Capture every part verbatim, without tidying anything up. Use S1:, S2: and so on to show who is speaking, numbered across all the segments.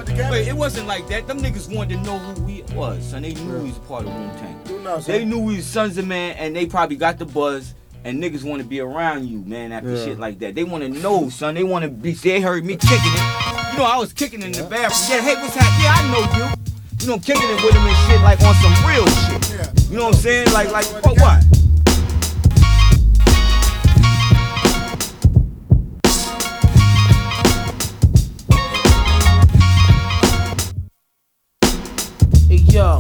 S1: Wait, it wasn't like that. Them niggas wanted to know who we was, son. They knew we was a part of Wu-Tang. They knew we was Sons of Man, and they probably got the buzz. And niggas want to be around you, man, after yeah. shit like that. They want to know, son. They want to be. They heard me kicking it. You know, I was kicking it in the bathroom. Yeah, hey, what's happening? Yeah, I know you. You know, kicking it with him and shit, like on some real shit. You know what I'm saying? Like, like, what, what?
S2: Hey, yo.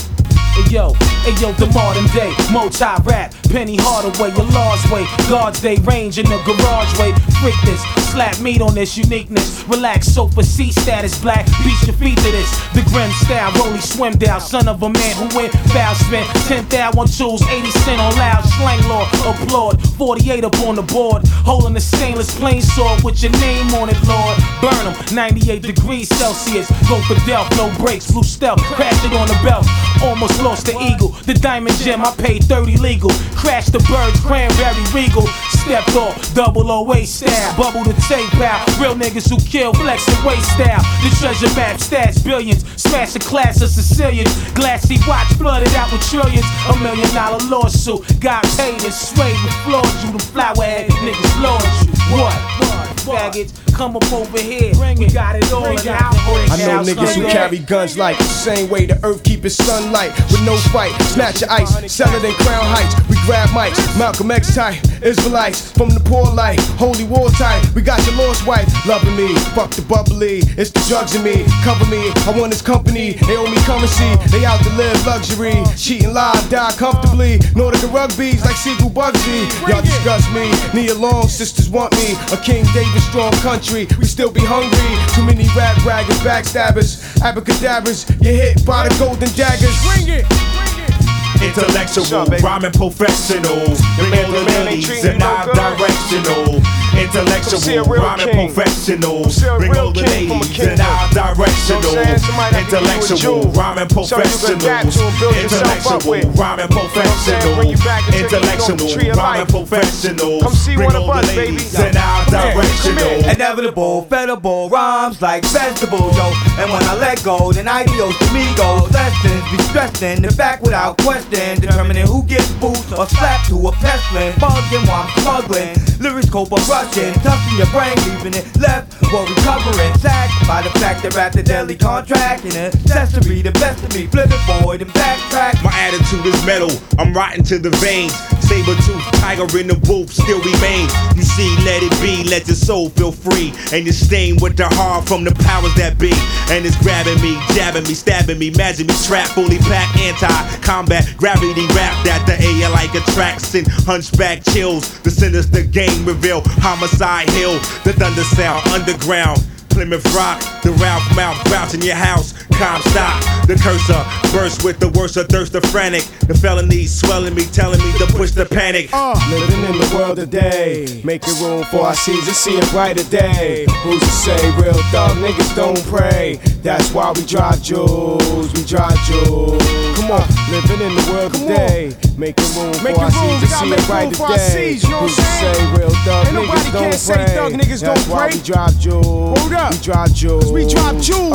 S2: Hey yo, hey yo, the modern day, multi-rap, Penny Hardaway, your large way, Guards Day range in the garage way, freak this, slap meat on this uniqueness, relax sofa seat status, black, beat your feet to this, the grim style, rolly swim down, son of a man who went foul spin, ten thousand on tools, eighty cent on loud, slang lord, applaud, forty-eight up on the board, holding a stainless plain sword with your name on it, Lord, burn them, ninety-eight degrees Celsius, go for Delph, no brakes, blue stealth, crash it on the belt, almost lost the eagle, the diamond gem, I paid thirty legal. Crashed the birds, cranberry regal. Stepped off, double O A style. Bubble the tape out. Real niggas who kill, flex and waste style. The treasure map, stats, billions. Smash a class of Sicilians. Glassy watch, flooded out with trillions. A million dollar lawsuit. Got paid and swayed and floored you. The flower head niggas lured you. What? Faggots, come up over here. Bring it, got it all out.
S3: I know niggas who carry guns like the same way the earth keep its sunlight. With no fight, snatch your ice, sell it in Crown Heights. We grab mics, Malcolm X type, Israelites from the poor life, holy war type. We got your lost wife, loving me, fuck the bubbly. It's the drugs in me, cover me. I want his company, they owe me currency. They out to live luxury, cheating live, die comfortably. Nordic rugby's like Seagull Bugsy. Y'all disgust me, Nia Long, sisters want me. A King David strong country, we still be hungry. Too many rap braggers, backstabbers, abracadabras. You're hit by the golden daggers. Bring it, bring it.
S4: Intellectual, rhyming professionals, bring all the ladies in my directional. Intellectual, rhyming professionals, bring all the ladies in our directional. Intellectual, rhyming professionals, intellectual, rhyming professionals, intellectual, rhyming professionals, bring all the ladies in our directional.
S1: Inevitable, fedible rhymes like vegetables, yo. And when I let go, then ideals to me goes. Lessons be stressed in the back without question. Determining who gets boost or slapped to a pestilence. Bugging while I'm smuggling. Lyrics cope or rushing. Touching your brain, leaving it left for recovering. Sacked by the fact that rap the daily contract. And accessory, the best of me. Flip it forward and backtrack.
S4: My attitude is metal, I'm rotten to the veins. Saber tooth, tiger in the booth, still remain. You see, let it be, let your soul feel free. And you're stained with the heart from the powers that be. And it's grabbing me, jabbing me, stabbing me, imagine me trapped, fully packed, anti-combat. Gravity wrapped at the air like attraction. Hunchback chills, the sinister game reveal. Homicide hill, the thunder sound underground. Plymouth Rock, the Ralph mouth grouch in your house. Calm stop, the cursor burst with the worst of thirst of frantic. The felonies swelling me, telling me to push the panic.
S3: Uh, living in the world today, making room for our seasons, see a brighter day. Who's to say real thug niggas don't pray? That's why we drive jewels, we drive jewels. Come on, living in the world today, making room for our seasons, see a brighter day. Who's to say real thug niggas don't pray? That's why we drive jewels. We drive jewels.
S5: We drive jewels.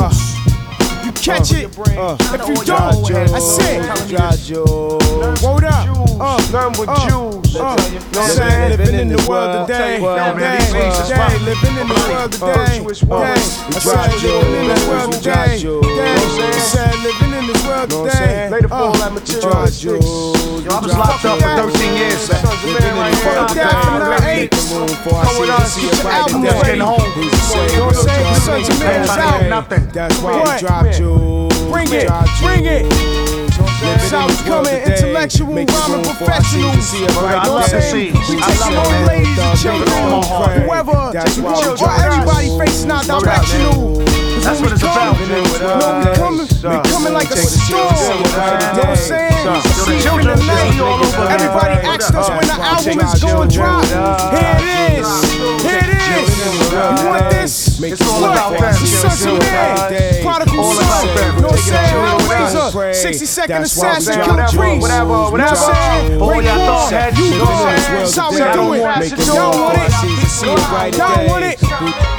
S5: Uh, you catch uh, it. Uh, if you don't, jewels, I said.
S3: We drive jewels.
S5: Word up. Uh,
S3: Nothing but
S5: uh,
S3: jewels.
S5: Uh, uh, saying, living in the world today. Day, living in the world today.
S3: We drive jewels.
S5: Living in this world today. Said, living in this world today.
S3: Lay the ball at material sticks.
S6: Yo, I was locked up for thirteen years.
S5: Fuck that for nine eight.
S3: Come with us,
S5: get your album
S6: Just getting home.
S5: You know what I'm saying? The Sons of Man is out.
S6: Nothing.
S3: That's why we drive jewels.
S5: Bring it, bring it. That's how it's coming, intellectual, rhyming professionals. You know what I'm saying? We taking all the ladies and children, whoever, or everybody facing our directional.
S6: That's what it's about.
S5: No, we coming, we coming like a storm. You know what I'm saying? See in the night. Everybody asked us when the album is going to drop. Here it is. Here it is. You want this?
S6: It's all about them.
S5: Sons of Man, Prodigal Son. You know what I'm saying? Hellraiser, sixty second assassin, kill the priest.
S6: Whatever, whatever.
S5: Break one, you go. That's how we do it. Y'all want it? Y'all want it?